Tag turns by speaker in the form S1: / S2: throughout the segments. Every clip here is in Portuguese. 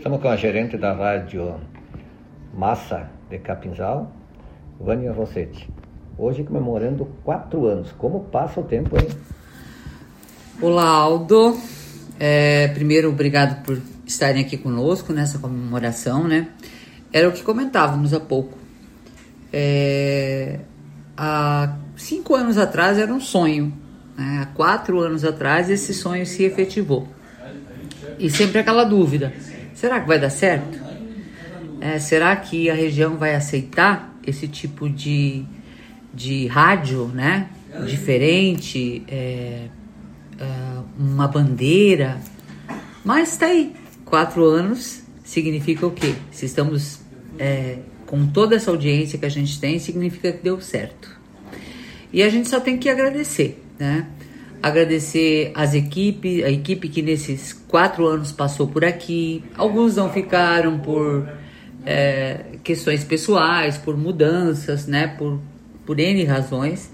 S1: Estamos com a gerente da rádio Massa de Capinzal, Vânia Rossetti. Hoje comemorando 4 anos. Como passa o tempo, hein?
S2: Olá, Aldo. Primeiro, obrigado por estarem aqui conosco nessa comemoração, né? Era o que comentávamos há pouco. Há 5 anos atrás era um sonho, né? Há 4 anos atrás esse sonho se efetivou. E sempre aquela dúvida: será que vai dar certo? Será que a região vai aceitar esse tipo de rádio, né? Diferente, uma bandeira? Mas tá aí, 4 anos significa o quê? Se estamos com toda essa audiência que a gente tem, significa que deu certo. E a gente só tem que agradecer, né? Agradecer a equipe que nesses 4 anos passou por aqui. Alguns não ficaram por questões pessoais, por mudanças, né? Por N razões.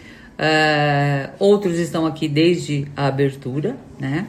S2: Outros estão aqui desde a abertura, né?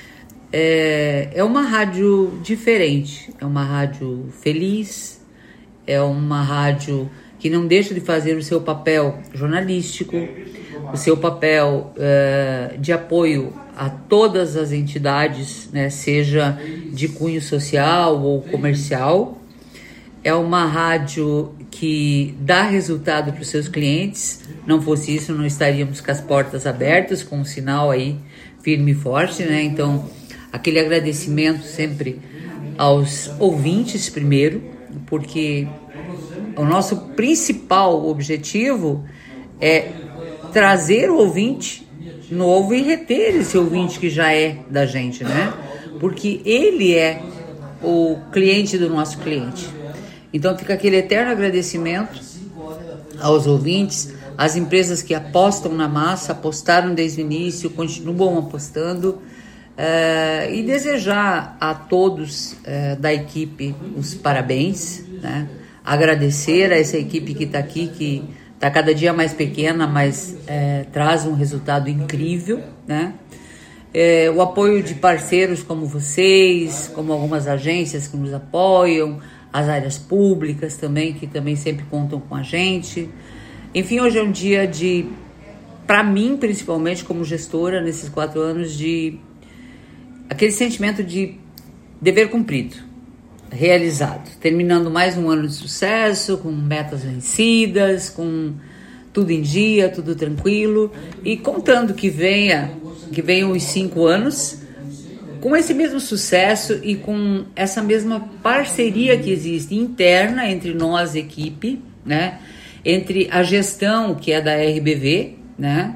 S2: É uma rádio diferente, é uma rádio feliz, é uma rádio que não deixa de fazer o seu papel jornalístico, o seu papel de apoio a todas as entidades, né, seja de cunho social ou comercial. É uma rádio que dá resultado para os seus clientes. Não fosse isso, não estaríamos com as portas abertas, com um sinal aí firme e forte, né? Então, aquele agradecimento sempre aos ouvintes primeiro, porque o nosso principal objetivo é trazer o ouvinte novo e reter esse ouvinte que já é da gente, né? Porque ele é o cliente do nosso cliente. Então fica aquele eterno agradecimento aos ouvintes, às empresas que apostam na massa, apostaram desde o início, continuam apostando, e desejar a todos da equipe os parabéns, né? Agradecer a essa equipe que está aqui, que está cada dia mais pequena, mas traz um resultado incrível, né? O apoio de parceiros como vocês, como algumas agências que nos apoiam, as áreas públicas também, que também sempre contam com a gente. Enfim, hoje é um dia para mim, principalmente como gestora, nesses 4 anos, de aquele sentimento de dever cumprido, realizado, terminando mais um ano de sucesso, com metas vencidas, com tudo em dia, tudo tranquilo, e contando que venham os 5 anos com esse mesmo sucesso e com essa mesma parceria que existe interna entre nós, equipe, né? Entre a gestão, que é da RBV, né?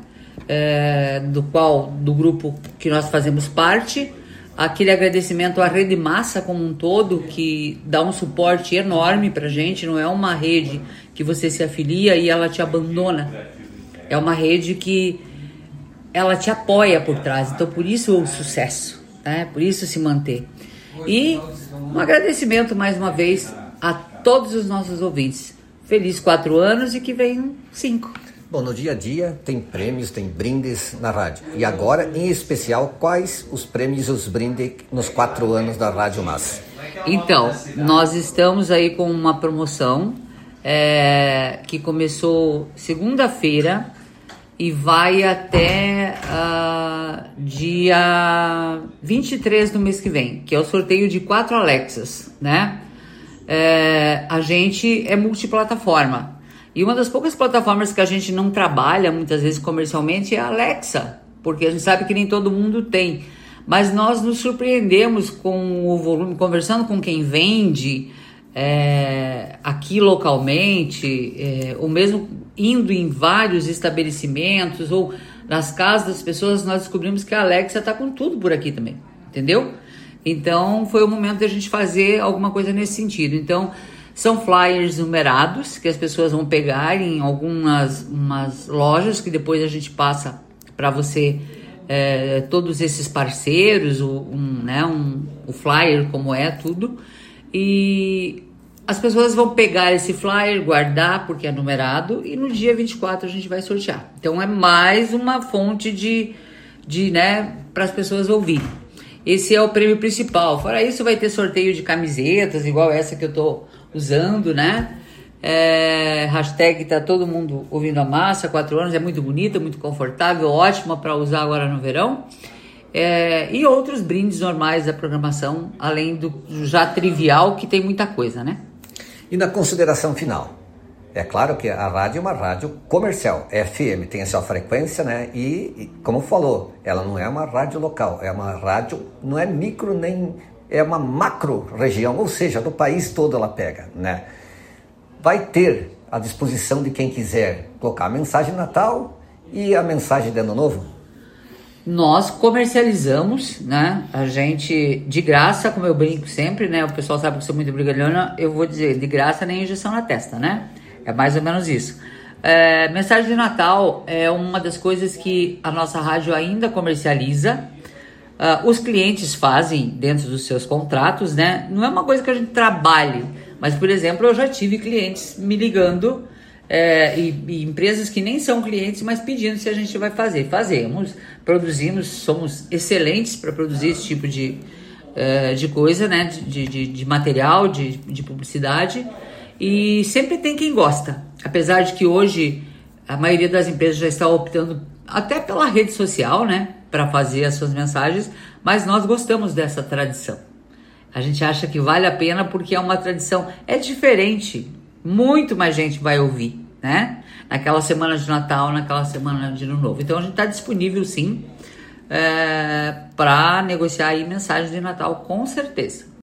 S2: Do grupo que nós fazemos parte, aquele agradecimento à Rede Massa como um todo, que dá um suporte enorme pra gente. Não é uma rede que você se afilia e ela te abandona, é uma rede que ela te apoia por trás, então por isso o sucesso, né? Por isso se manter. E um agradecimento mais uma vez a todos os nossos ouvintes. Feliz 4 anos e que venham 5.
S1: Bom, no dia a dia tem prêmios, tem brindes na rádio. E agora, em especial, quais os prêmios e os brindes nos 4 anos da Rádio Massa?
S2: Então, nós estamos aí com uma promoção que começou segunda-feira e vai até dia 23 do mês que vem, que é o sorteio de 4 Alexas, né? A gente é multiplataforma. E uma das poucas plataformas que a gente não trabalha muitas vezes comercialmente é a Alexa, porque a gente sabe que nem todo mundo tem. Mas nós nos surpreendemos com o volume, conversando com quem vende aqui localmente, ou mesmo indo em vários estabelecimentos ou nas casas das pessoas, nós descobrimos que a Alexa está com tudo por aqui também, entendeu? Então foi o momento de a gente fazer alguma coisa nesse sentido. Então são flyers numerados que as pessoas vão pegar em umas lojas que depois a gente passa para você, todos esses parceiros, o flyer como é tudo, e as pessoas vão pegar esse flyer, guardar porque é numerado, e no dia 24 a gente vai sortear. Então é mais uma fonte de para as pessoas ouvirem. Esse é o prêmio principal. Fora isso, vai ter sorteio de camisetas, igual essa que eu tô usando, né? Hashtag tá todo mundo ouvindo a massa, 4 anos, é muito bonita, muito confortável, ótima para usar agora no verão. E outros brindes normais da programação, além do já trivial, que tem muita coisa, né?
S1: E na consideração final, é claro que a rádio é uma rádio comercial, FM, tem a sua frequência, né? E como falou, ela não é uma rádio local, é uma rádio, não é micro nem, é uma macro região, ou seja, do país todo ela pega, né? Vai ter à disposição de quem quiser colocar a mensagem de Natal e a mensagem de Ano Novo?
S2: Nós comercializamos, né? A gente, de graça, como eu brinco sempre, né? O pessoal sabe que eu sou muito brincalhona, eu vou dizer, de graça nem injeção na testa, né? É mais ou menos isso. Mensagem de Natal é uma das coisas que a nossa rádio ainda comercializa. Os clientes fazem dentro dos seus contratos, né? Não é uma coisa que a gente trabalhe, mas, por exemplo, eu já tive clientes me ligando, e empresas que nem são clientes, mas pedindo se a gente vai fazer. Fazemos, produzimos, somos excelentes para produzir esse tipo de coisa, né? De material, de publicidade. E sempre tem quem gosta, apesar de que hoje a maioria das empresas já está optando até pela rede social, né, para fazer as suas mensagens, mas nós gostamos dessa tradição. A gente acha que vale a pena porque é uma tradição, é diferente, muito mais gente vai ouvir, né, naquela semana de Natal, naquela semana de Ano Novo. Então a gente está disponível sim para negociar aí mensagem de Natal, com certeza.